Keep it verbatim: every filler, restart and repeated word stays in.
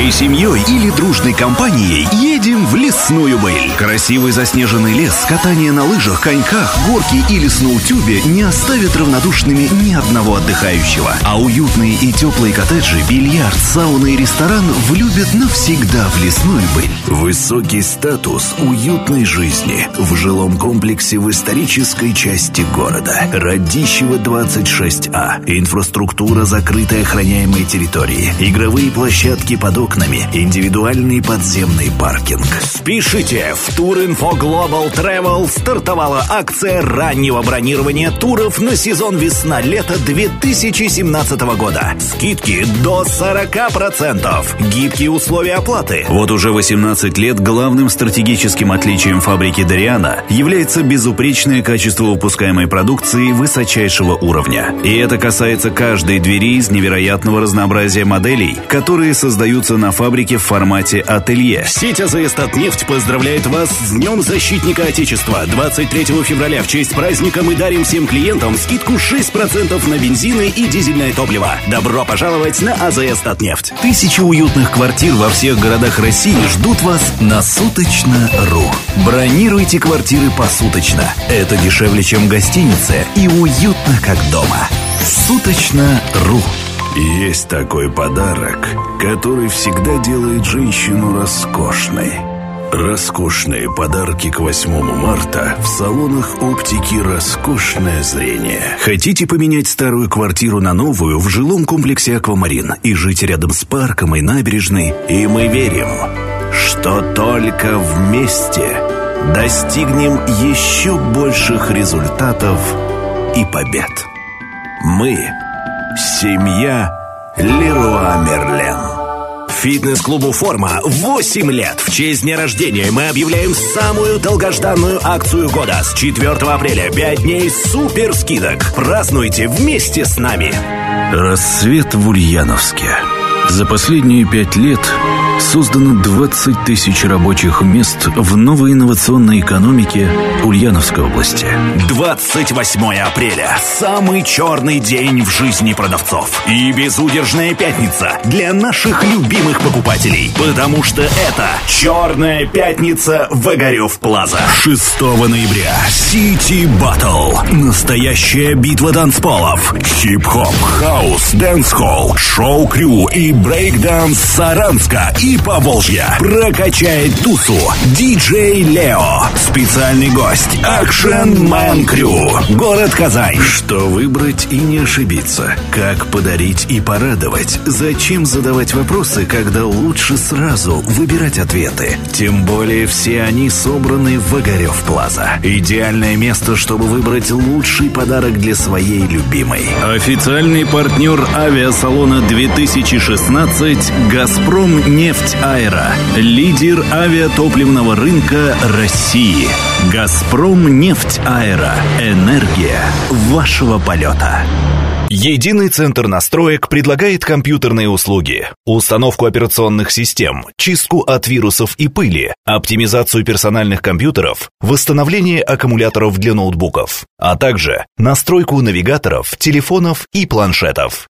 Всей семьей или дружной компанией едем в Лесную Быль. Красивый заснеженный лес, катание на лыжах, коньках, горки или сноутюбе не оставят равнодушными ни одного отдыхающего. А уютные и теплые коттеджи, бильярд, сауна и ресторан влюбят навсегда в Лесную Быль. Высокий статус уютной жизни в жилом комплексе в исторической части города. Радищево двадцать шесть А. Инфраструктура закрытой охраняемой территории. Игровые площадки под окнами. Индивидуальный подземный паркинг. Спешите! В Туринфо Global Travel стартовала акция раннего бронирования туров на сезон весна-лето две тысячи семнадцатого года. Скидки до сорок процентов. Гибкие условия оплаты. Вот уже восемнадцать лет главным стратегическим отличием фабрики Дориана является безупречное качество выпускаемой продукции высочайшего уровня. И это касается каждой двери из невероятного разнообразия моделей, которые создаются на фабрике в формате ателье. Сеть АЗС Татнефть поздравляет вас с Днем Защитника Отечества. двадцать третьего февраля в честь праздника мы дарим всем клиентам скидку шесть процентов на бензины и дизельное топливо. Добро пожаловать на АЗС Татнефть. Тысячи уютных квартир во всех городах России ждут вас на Суточно.ру. Бронируйте квартиры посуточно. Это дешевле, чем в гостинице, и уютно, как дома. Суточно.ру. Есть такой подарок, который всегда делает женщину роскошной. Роскошные подарки к восьмому марта в салонах оптики «Роскошное зрение». Хотите поменять старую квартиру на новую в жилом комплексе «Аквамарин» и жить рядом с парком и набережной? И мы верим, что только вместе достигнем еще больших результатов и побед. Мы – семья Леруа Мерлен. Фитнес-клубу «Форма» восемь лет. В честь дня рождения мы объявляем самую долгожданную акцию года. С четвёртого апреля пять дней супер скидок. Празднуйте вместе с нами. Рассвет в Ульяновске. За последние пять лет создано двадцать тысяч рабочих мест в новой инновационной экономике Ульяновской области. двадцать восьмое апреля. Самый черный день в жизни продавцов. И безудержная пятница для наших любимых покупателей. Потому что это Черная пятница в Огарев Плаза. шестого ноября. Сити Баттл. Настоящая битва танцполов. Хип-хоп, хаус, дэнс-холл, шоу-крю и брейк-данс Саранска и Поволжья. Прокачает тусу диджей Лео. Специальный гость Action Man Crew. Город Казань. Что выбрать и не ошибиться? Как подарить и порадовать? Зачем задавать вопросы, когда лучше сразу выбирать ответы? Тем более все они собраны в Огарев Плаза. Идеальное место, чтобы выбрать лучший подарок для своей любимой. Официальный партнер авиасалона две тысячи шестнадцать «Газпром Нефть Аэро». Лидер авиатопливного рынка России. «Газпром Нефть Аэро». Энергия вашего полета. Единый центр настроек предлагает компьютерные услуги, установку операционных систем, чистку от вирусов и пыли, оптимизацию персональных компьютеров, восстановление аккумуляторов для ноутбуков, а также настройку навигаторов, телефонов и планшетов.